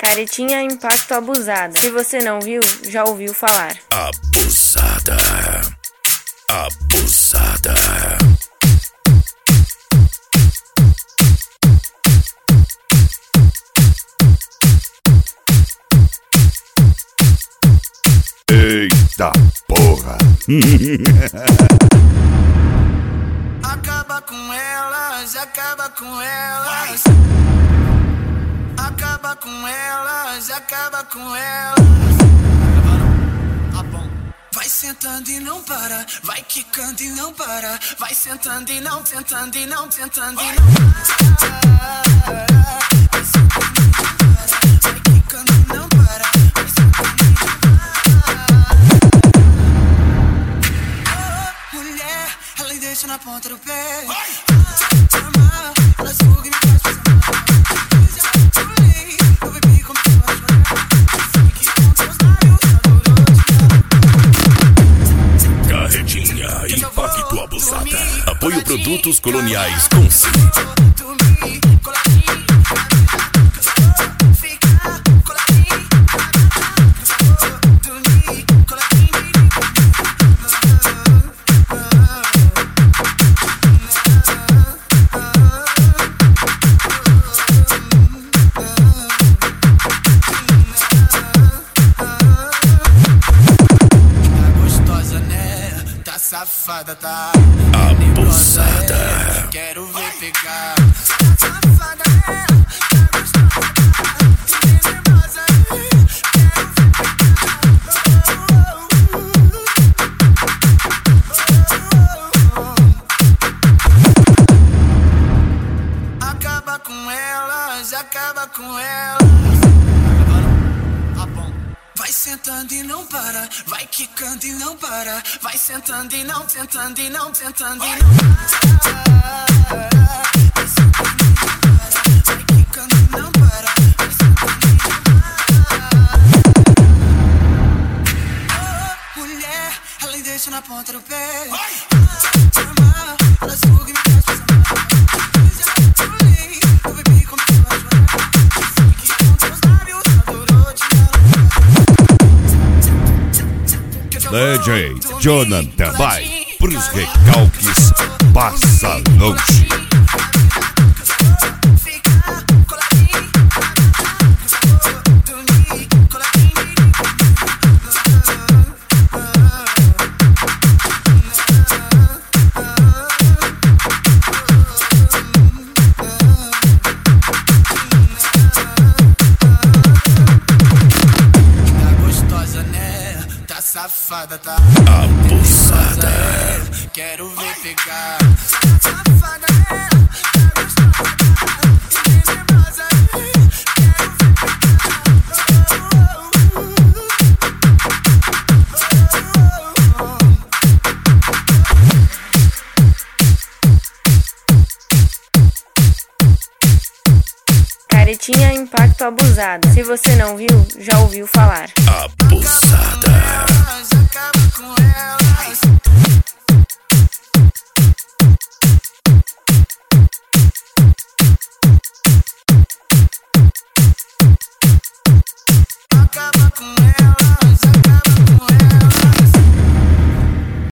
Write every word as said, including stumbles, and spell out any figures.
Caretinha impacto abusada. Se você não viu, já ouviu falar. Abusada. Abusada. Eita porra. Acaba com elas, acaba com elas. Acaba com elas, acaba com elas. Vai sentando e não para, vai quicando e não para. Vai sentando e não, tentando e não, tentando e não para. Vai sentando e não para, vai quicando e não para. Vai sentando e não para. Oh, mulher, ela deixa na ponta do pé. Ela suga e me faz passar mal. Carretinha impacto abusada. Apoio Produtos Coloniais com C. Safada, tá abusada. Quero ver pegar. Safada, tá gostosa, tá Acaba com elas, acaba com elas. Vai sentando e não para, vai quicando e não para. Vai sentando e não, tentando e não, tentando e não para. Vai sentando e não para, vai quicando e não para. Vai sentando e não para. Oh, mulher, ela deixa na ponta do pé. Ela suga e me faz passar mal. Já falei, eu bebi, começou a chorar. Sei que com teus lábios adorou te dar. D J Jonathan vai pros recalques, passa longe. Safada, tá abusada. Quero ver pegar. safada, tá gostosa, tá tenebrosa. Quero ver pegar. Caretinha impacto abusada. Se você não viu, já ouviu falar. Abusada. Acaba com elas.